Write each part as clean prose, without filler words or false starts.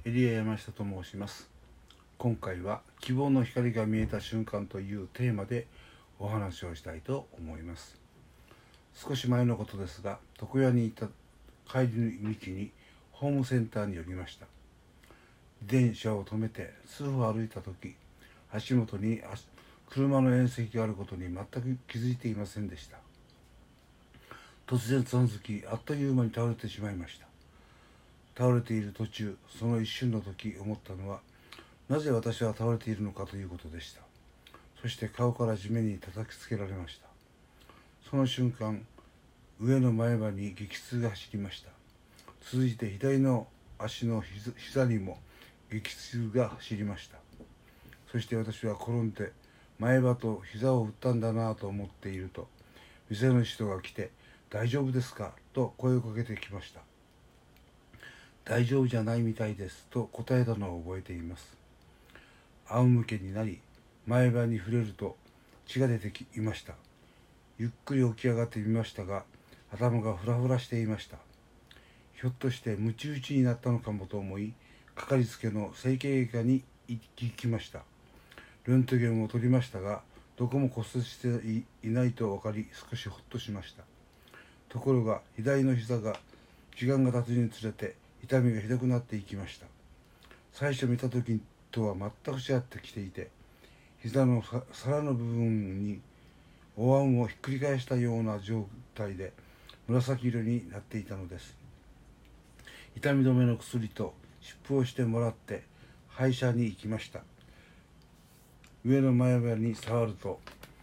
エリア山下と申します。今回は希望の光が見えた瞬間というテーマでお話をしたいと思います。少し前のことですが、床屋に行った帰りの道にホームセンターに寄りました。自転車を止めて数歩歩いた時、足元に車の縁石があることに全く気づいていませんでした。突然つまずき、あっという間に倒れてしまいました。倒れている途中、その一瞬の時思ったのは、なぜ私は倒れているのかということでした。そして顔から地面に叩きつけられました。その瞬間、上の前歯に激痛が走りました。続いて左の足の膝にも激痛が走りました。そして私は転んで前歯と膝を打ったんだなぁと思っていると、店の人が来て、大丈夫ですかと声をかけてきました。大丈夫じゃないみたいですと答えたのを覚えています。仰向けになり、前歯に触れると血が出ていました。ゆっくり起き上がってみましたが、頭がフラフラしていました。ひょっとしてムチ打ちになったのかもと思い、かかりつけの整形外科に行きました。レントゲンを取りましたが、どこも骨折していないと分かり、少しほっとしました。ところが左の膝が時間が経つにつれて痛みがひどくなっていきました。最初見た時とは全く違ってきていて、膝の皿の部分にお椀をひっくり返したような状態で紫色になっていたのです。痛み止めの薬と湿布をしてもらって歯医者に行きました。上の前歯に触ると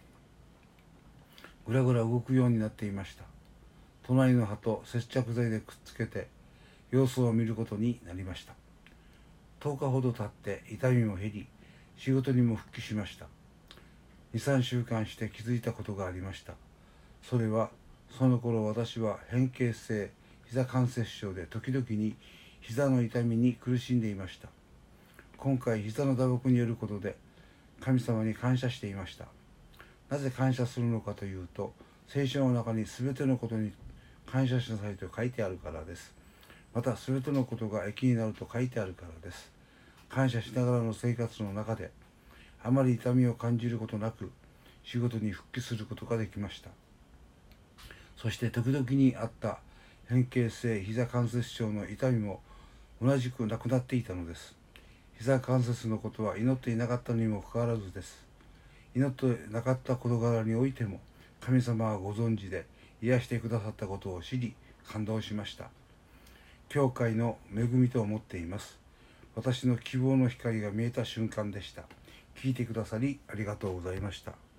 ぐらぐら動くようになっていました。隣の歯と接着剤でくっつけて様子を見ることになりました。10日ほど経って痛みも減り、仕事にも復帰しました。2、3週間して気づいたことがありました。それは、その頃私は変形性膝関節症で時々に膝の痛みに苦しんでいました。今回膝の打撲によることで神様に感謝していました。なぜ感謝するのかというと、聖書の中に全てのことに感謝しなさいと書いてあるからです。また全てのことが益になると書いてあるからです。感謝しながらの生活の中であまり痛みを感じることなく仕事に復帰することができました。そして時々にあった変形性膝関節症の痛みも同じくなくなっていたのです。膝関節のことは祈っていなかったにもかかわらずです。祈ってなかった事柄においても神様はご存知で癒してくださったことを知り感動しました。教会の恵みと思っています。私の希望の光が見えた瞬間でした。聞いてくださりありがとうございました。